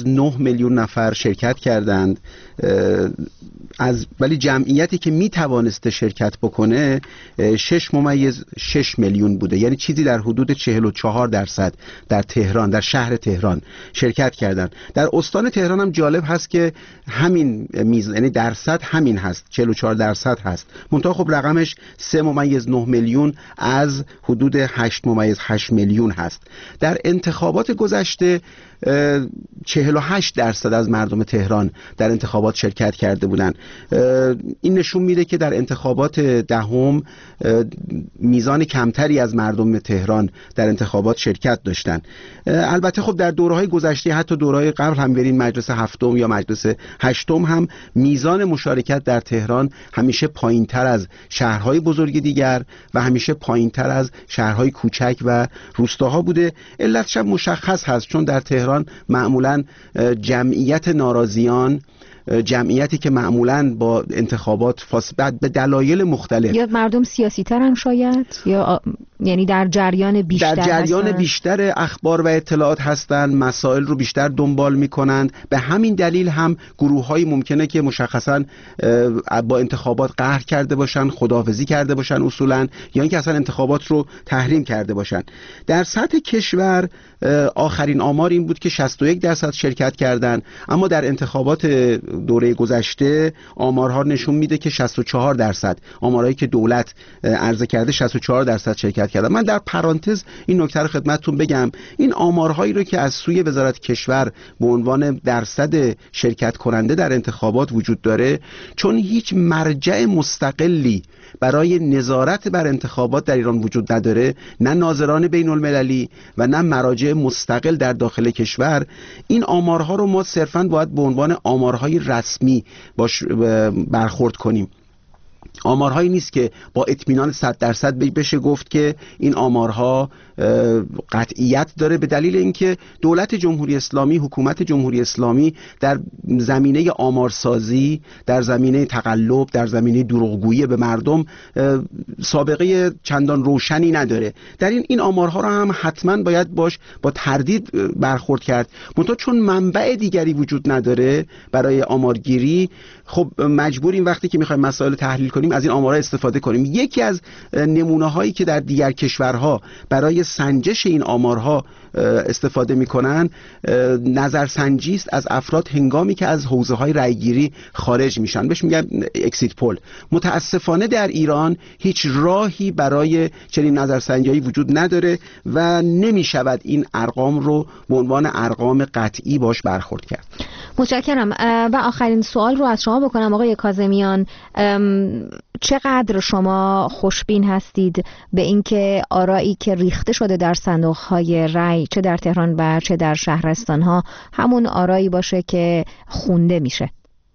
9 میلیون نفر شرکت کردند، ولی جمعیتی که می توانسته شرکت بکنه 6.6 میلیون بوده، یعنی چیزی در حدود 44% در تهران، در شهر تهران شرکت کردند. در استان تهران هم جالب هست که همین یعنی درصد همین هست، 44% هست، منتها خب رقمش 3.9 میلیون از حدود 8.8 میلیون هست. در انتخابات گذشته 48% از مردم تهران در انتخابات شرکت کرده بودند. این نشون میده که در انتخابات دهم میزان کمتری از مردم تهران در انتخابات شرکت داشتن. البته خب در دوره‌های گذشته، حتی دوره‌های قبل هم برین مجلس هفتم یا مجلس هشتم، هم میزان مشارکت در تهران همیشه پایین‌تر از شهرهای بزرگ دیگر و همیشه پایین‌تر از شهرهای کوچک و روستاها بوده. علتش هم مشخص هست، چون در تهران معمولاً جمعیت ناراضیان، جمعیتی که معمولاً با انتخابات به دلایل مختلف، یا مردم سیاسی ترن شاید، یا یعنی در جریان بیشتر اخبار و اطلاعات هستند، مسائل رو بیشتر دنبال میکنند. به همین دلیل هم گروه‌های ممکنه که مشخصاً با انتخابات قهر کرده باشن، خداحافظی کرده باشن اصولاً، یا اینکه اصلا انتخابات رو تحریم کرده باشن. در سطح کشور آخرین آمار این بود که 61% شرکت کردند، اما در انتخابات دوره گذشته آمارها نشون میده که 64%، آمارهایی که دولت عرضه کرده 64% شرکت کردن. من در پرانتز این نکته رو خدمتتون بگم، این آمارهایی رو که از سوی وزارت کشور به عنوان درصد شرکت کننده در انتخابات وجود داره، چون هیچ مرجع مستقلی برای نظارت بر انتخابات در ایران وجود نداره، نه ناظران بین المللی و نه مراجع مستقل در داخل کشور، این آمارها رو ما صرفاً باید به عنوان آمارهای رسمی برخورد کنیم. آمارهایی نیست که با اطمینان 100% بشه گفت که این آمارها قطعیت داره، به دلیل اینکه دولت جمهوری اسلامی، حکومت جمهوری اسلامی در زمینه آمارسازی، در زمینه تقلب، در زمینه دروغگویی به مردم سابقه چندان روشنی نداره. در این آمارها رو هم حتما باید با تردید برخورد کرد. منتها چون منبع دیگری وجود نداره برای آمارگیری، خب مجبوریم وقتی که میخوایم مسائل تحلیل کنیم از این آمارها استفاده کنیم. یکی از نمونه هایی که در دیگر کشورها برای سنجش این آمارها استفاده میکنن، نظرسنجی است از افراد هنگامی که از حوزه های رأیگیری خارج میشن، بهش میگن اکسیت پول. متاسفانه در ایران هیچ راهی برای چنین نظرسنجی وجود نداره و نمیشود این ارقام رو به عنوان ارقام قطعی باش برخورد کرد. متشکرم. و آخرین سوال رو از شما بکنم آقای کاظمیان، چقدر شما خوشبین هستید به اینکه آرایی که ریخته شده در صندوق‌های رای، چه در تهران و چه در شهرستان‌ها، همون آرایی باشه که خونده میشه؟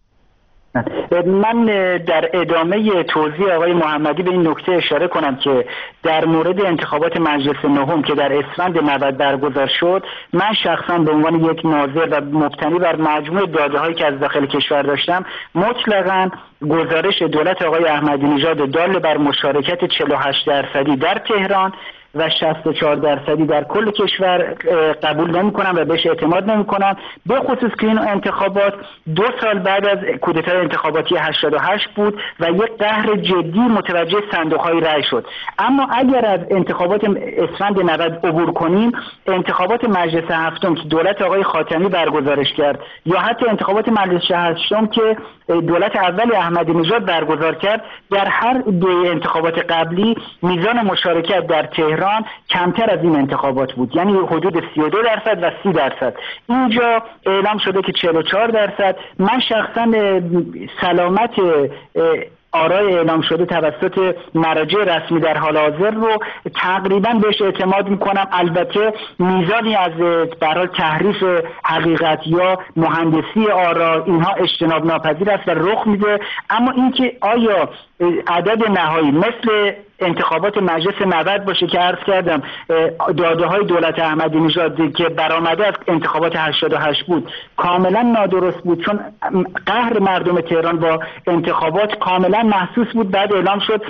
من در ادامه توضیح آقای محمدی به این نکته اشاره کنم که در مورد انتخابات مجلس نهم که در اسفند 90 برگزار شد، من شخصا به عنوان یک ناظر و مبتنی بر مجموع داده‌هایی که از داخل کشور داشتم، مطلقاً گزارش دولت آقای احمدی نژاد دال بر مشارکت 48% در تهران و 64% در کل کشور قبول نمی‌کنم و بهش اعتماد نمی‌کنم، به خصوص که این انتخابات 2 سال بعد از کودتای انتخاباتی 88 بود و یک قهر جدی متوجه صندوق‌های رای شد. اما اگر از انتخابات اسفند 90 عبور کنیم، انتخابات مجلس هفتم که دولت آقای خاتمی برگزارش کرد یا حتی انتخابات مجلس هشتم که دولت اول احمدی نژاد برگزار کرد، در هر دو انتخابات قبلی میزان مشارکت در تهران کمتر از این انتخابات بود، یعنی حدود 32% و 30%. اینجا اعلام شده که 44%. من شخصا سلامت آرای اعلام شده توسط مراجع رسمی در حال حاضر رو تقریبا بهش اعتماد میکنم. البته میزانی از برای تحریف حقیقت یا مهندسی آرا اینها اجتناب ناپذیر است و رخ میده، اما اینکه آیا عدد نهایی مثل انتخابات مجلس 90 باشه که عرض کردم داده های دولت احمدی نژاد که برآمده از انتخابات 88 بود کاملا نادرست بود، چون قهر مردم تهران با انتخابات کاملا محسوس بود. بعد اعلام شد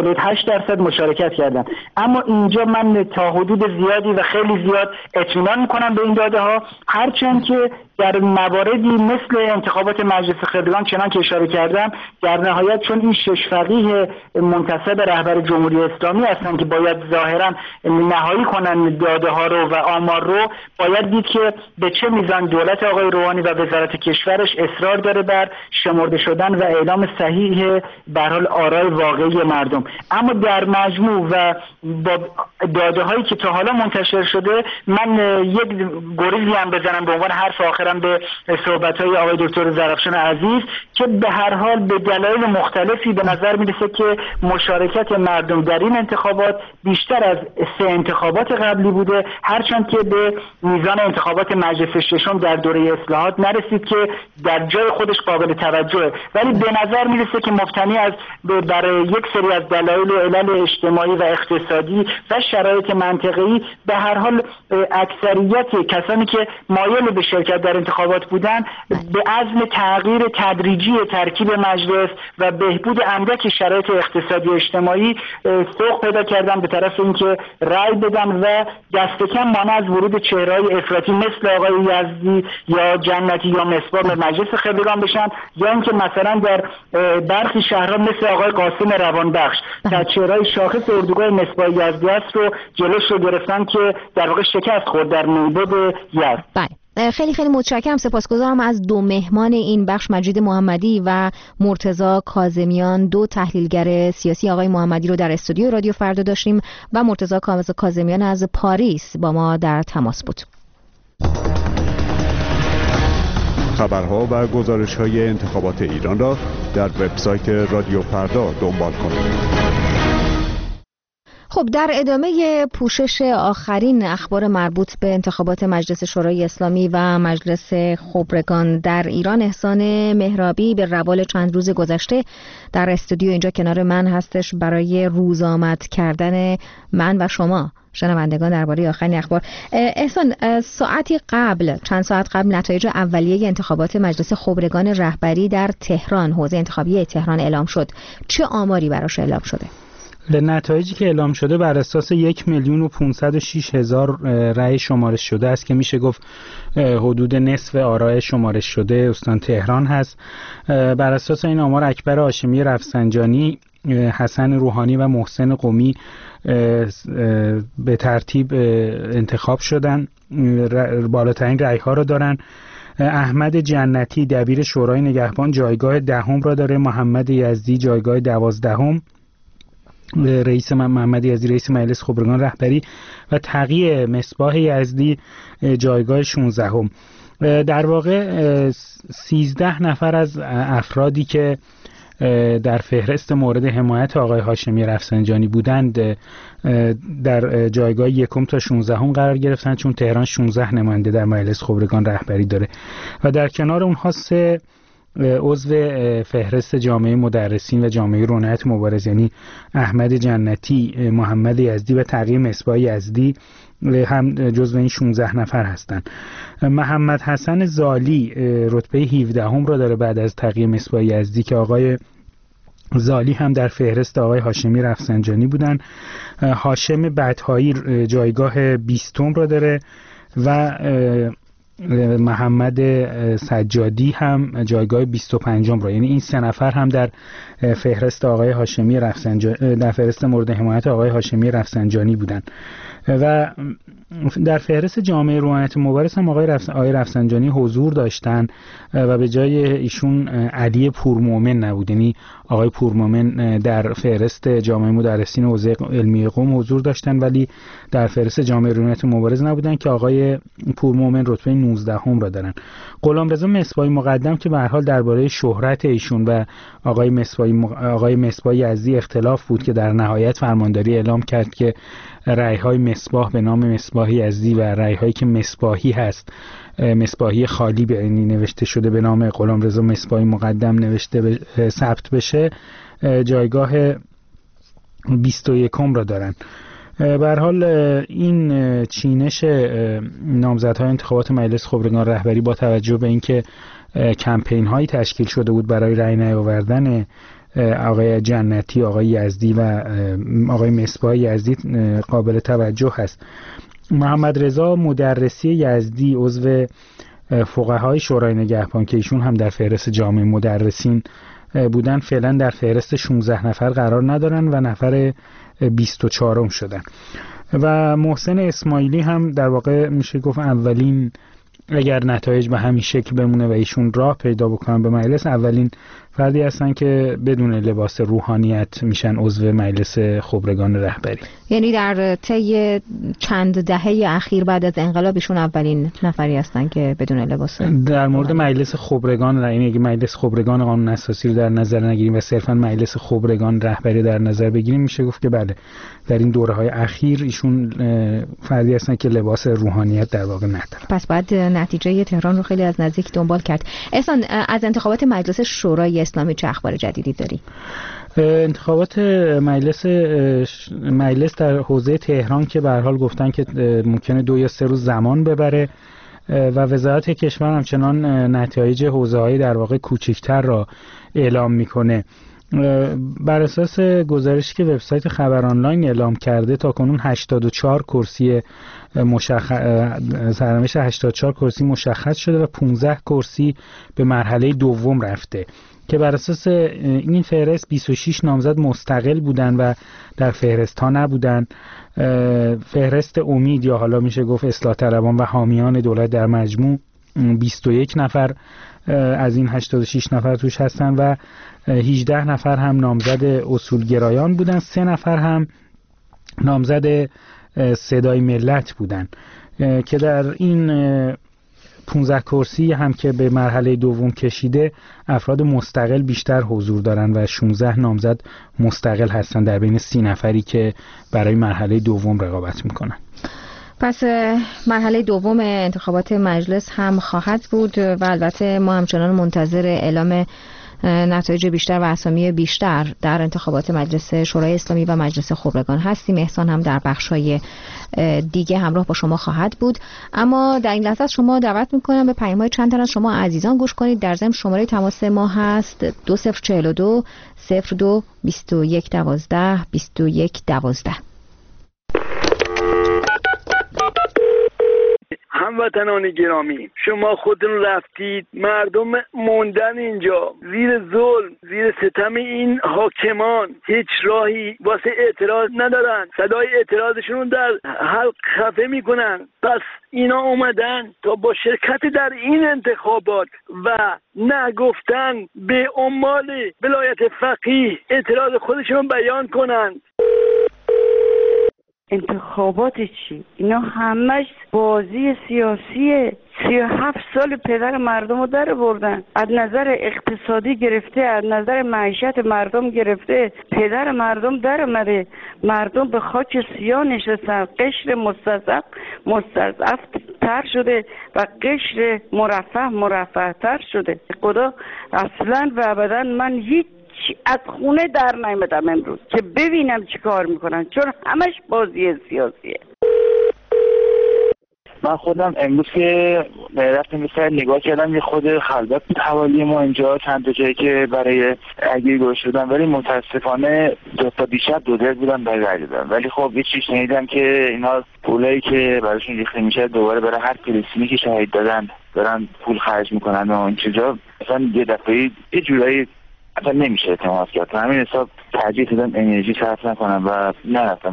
48% مشارکت کردن. اما اینجا من تا حدود زیادی و خیلی زیاد اطمینان میکنم به این داده ها، هرچند که در مواردی مثل انتخابات مجلس خبرگان چنان که اشاره کردم در نهایت چون این 6 فقیه منتسب رهبر جمهوری اسلامی هستن که باید ظاهرا نهایی کنن داده ها رو و آمار رو، باید دید که به چه میزان دولت آقای روحانی و وزارت کشورش اصرار داره بر شمرده شدن و اعلام صحیح به هر حال آرای واقعی مردم. اما در مجموع و با داده هایی که تا حالا منتشر شده، من یک گریزی هم بزنم به عنوان حرف آخرم به صحبت های آقای دکتر زرافشان عزیز که به هر حال به دلایل مختلفی به نظر میرسه که مشارکت مردم در این انتخابات بیشتر از 3 انتخابات قبلی بوده، هرچند که به میزان انتخابات مجلس ششم در دوره اصلاحات نرسید که در جای خودش قابل توجهه، ولی به نظر میرسه که مبتنی از برای یک سری از دلایل و علل اجتماعی و اقتصادی و شرایط منطقه‌ای به هر حال اکثریت کسانی که مایل به شرکت در انتخابات بودن به عزم تغییر تدریجی ترکیب مجلس و بهبود اندک شرایط اقتصادی و اجتماعی سوق پیدا کردن به طرف اینکه رأی بدن و دست کم مانع از ورود چهره‌های افراطی مثل آقای یزدی یا جنتی یا مصباح به مجلس خبرگان بشن، یا اینکه مثلا در برخی شهرها مثل آقای قاسم روانبخش که چهره‌های شاخص اردوگاه مصباح یزدی است رو جلوش رو گرفتن که در واقع شکست خورد در نوبت یزد. خیلی خیلی متشکرم، سپاسگزارم از 2 مهمان این بخش، مجید محمدی و مرتضی کاظمیان، 2 تحلیلگر سیاسی. آقای محمدی رو در استودیو رادیو فردا داشتیم و مرتضی کاظمیان از پاریس با ما در تماس بود. خبرها و گزارش‌های انتخابات ایران را در وبسایت رادیو فردا دنبال کنید. خب در ادامه پوشش آخرین اخبار مربوط به انتخابات مجلس شورای اسلامی و مجلس خبرگان در ایران، احسان مهرابی به روال چند روز گذشته در استودیو اینجا کنار من هستش برای روزآمد کردن من و شما شنوندگان درباره آخرین اخبار. احسان، چند ساعت قبل نتایج اولیه انتخابات مجلس خبرگان رهبری در تهران، حوزه انتخابی تهران اعلام شد. چه آماری براش اعلام شده؟ نتایجی که اعلام شده بر اساس 1,506,000 رأی شمارش شده است که میشه گفت حدود نصف آرای شمارش شده استان تهران هست. بر اساس این آمار اکبر هاشمی رفسنجانی، حسن روحانی و محسن قمی به ترتیب انتخاب شدن، بالاترین رأی ها را دارن. احمد جنتی دبیر شورای نگهبان جایگاه 10 را داره، محمد یزدی جایگاه 12، محمد یزدی رئیس مجلس خبرگان رهبری و تقی مصباح یزدی جایگاه 16. در واقع 13 نفر از افرادی که در فهرست مورد حمایت آقای هاشمی رفسنجانی بودند در جایگاه 1 تا 16 قرار گرفتند، چون تهران 16 نماینده در مجلس خبرگان رهبری داره و در کنار اونها 3 عضو فهرست جامعه مدرسین و جامعه رونایت مبارز، یعنی احمد جنتی، محمد یزدی و تقی مصباح یزدی هم جزو این 16 نفر هستند. محمد حسن زالی رتبه 17 را داره بعد از تقی مصباح یزدی که آقای زالی هم در فهرست آقای هاشمی رفسنجانی بودن. هاشم بدهایی جایگاه 20 را داره و محمد سجادی هم جایگاه 25 را، یعنی این 3 نفر هم در فهرست آقای هاشمی رفسنجانی، در فهرست مورد حمایت آقای هاشمی رفسنجانی بودن. و در فهرست جامعه رونایت مبارز هم آقای رفسنجانی حضور داشتن و به جای ایشون علی پورمومن نبود، یعنی آقای پورمومن در فهرست جامعه مدرسین حوزه علمی قم حضور داشتن ولی در فهرست جامعه رونایت مبارز نبودن که آقای پورمومن رتبه 19 را دارن. غلامرضا مصباح مقدم که به هر حال درباره شهرت ایشون و آقای مصباح یزدی اختلاف بود که در نهایت فرمانداری اعلام کرد که رأی‌های مصباح به نام مصباح یزدی و رأی‌هایی که مصباحی هست، مصباحی خالی به اینی نوشته شده به نام غلامرضا مصباحی مقدم ثبت بشه، جایگاه 21 را دارن. به هر حال این چینش نامزدهای انتخابات مجلس خبرگان رهبری با توجه به اینکه کمپین هایی تشکیل شده بود برای رأی نیاوردن آقای جنتی، آقای یزدی و آقای مصباح یزدی قابل توجه هست. محمد رضا مدرسی یزدی عضو فقهای شورای نگهبان که ایشون هم در فهرست جامعه مدرسین بودن، فعلا در فهرست 16 نفر قرار ندارن و نفر 24م شدن. و محسن اسماعیلی هم در واقع میشه گفت اولین، اگر نتایج به همین شکل بمونه و ایشون راه پیدا بکنن به مجلس، اولین فردی هستن که بدون لباس روحانیت میشن عضو مجلس خبرگان رهبری. یعنی در طی چند دهه اخیر بعد از انقلاب ایشون اولین نفری هستن که بدون لباس. در مورد مجلس خبرگان، یعنی اگه مجلس خبرگان قانون اساسی رو در نظر نگیریم و صرفا مجلس خبرگان رهبری در نظر بگیریم، میشه گفت که بله در این دوره‌های اخیر ایشون فردی هستن که لباس روحانیت در واقع ندارن. پس بعد نتیجه تهران رو خیلی از نزدیک دنبال کرد. احسان، از انتخابات مجلس شورای اسلامی چه اخبار جدیدی داری؟ انتخابات مجلس در حوزه تهران که به هر حال گفتن که ممکنه 2 یا 3 روز زمان ببره و وزارت کشور همچنان نتایج حوزه‌های در واقع کوچکتر را اعلام میکنه. بر اساس گزارشی که وبسایت خبر آنلاین اعلام کرده، تا کنون 84 کرسی سرنوشت 84 کرسی مشخص شده و 15 کرسی به مرحله دوم رفته که بر اساس این فهرست 26 نامزد مستقل بودن و در فهرست ها نبودن. فهرست امید یا حالا میشه گفت اصلاح طلبان و حامیان دولت در مجموع 21 نفر از این 86 نفر توش هستن و 18 نفر هم نامزد اصولگرایان بودن، 3 نفر هم نامزد صدای ملت بودن که در این 15 کرسی هم که به مرحله دوم کشیده افراد مستقل بیشتر حضور دارن و 16 نامزد مستقل هستن در بین 30 نفری که برای مرحله دوم رقابت میکنن. پس مرحله دوم انتخابات مجلس هم خواهد بود و البته ما همچنان منتظر اعلام نتایج بیشتر و اسامی بیشتر در انتخابات مجلس شورای اسلامی و مجلس خبرگان هستیم. احسان هم در بخش‌های دیگه همراه با شما خواهد بود. اما در این لحظه شما دعوت میکنم به پیام‌های چند تن از شما عزیزان گوش کنید. در ضمن شماره تماس ما هست 2042 02 21 12 21 12. هموطنان گرامی، شما خودتون رفتید، مردم موندن اینجا زیر ظلم، زیر ستم این حاکمان، هیچ راهی واسه اعتراض ندارن، صدای اعتراضشون در حلق خفه میکنن. پس اینا اومدن تا با شرکت در این انتخابات و نگفتن به عمال ولایت فقیه اعتراض خودشون بیان کنن. انتخابات چی؟ اینا همش بازی سیاسیه. 37 سال پدر مردم رو در بردن، از نظر اقتصادی گرفته، از نظر معیشت مردم گرفته، پدر مردم در اومده، مردم به خاک سیاه نشستن، قشر مستضعف تر شده و قشر مرفه تر شده. خدا اصلا و ابدا من هیچ از خونه در نیامدم امروز که ببینم چی کار میکنن، چون همش بازی سیاسیه. من خودم امروز که رفتم مثلا نگاه کردم، یه خود خلوت بود حوالی ما اینجا، چند تا جایی که برای رأیگیری گذاشته بودن، ولی متاسفانه تا دیشب دو بودن برای رأی دادن. ولی خب یه چیز شنیدم که اینا پولایی که براشون ریخته میشه دوباره برای هر فلسطینی که شهید دادن دارن پول خرج میکنن و این چیزا، مثلا یه دفعه یه جورایی اصلا نمیشه اعتماد کرد. همین حساب ترجیح دادم انرژی صرف نکنم و نرفتم.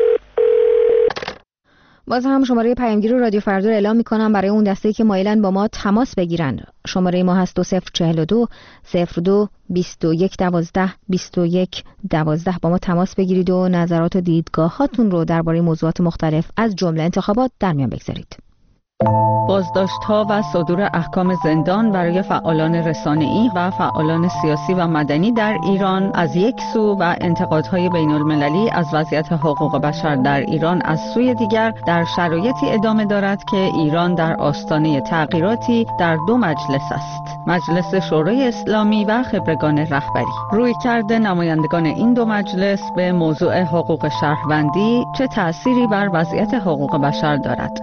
باز هم شماره پیامگیر رادیو فردا رو اعلام میکنم برای اون دسته‌ای که مایلن با ما تماس بگیرن. شماره ما هست 2042 02 21 12 21 12. با ما تماس بگیرید و نظرات و دیدگاهاتون رو درباره موضوعات مختلف از جمله انتخابات در میان بگذارید. بازداشت‌ها و صدور احکام زندان برای فعالان رسانه‌ای و فعالان سیاسی و مدنی در ایران از یک سو و انتقادهای بین‌المللی از وضعیت حقوق بشر در ایران از سوی دیگر در شرایطی ادامه دارد که ایران در آستانه تغییراتی در دو مجلس است: مجلس شورای اسلامی و خبرگان رهبری. رویکرد نمایندگان این دو مجلس به موضوع حقوق شهروندی چه تأثیری بر وضعیت حقوق بشر دارد؟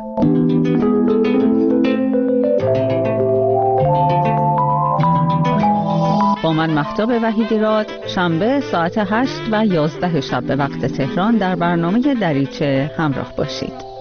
با من مهتاب وحیدی‌راد، شنبه ساعت 8 و 11 شب به وقت تهران در برنامه دریچه همراه باشید.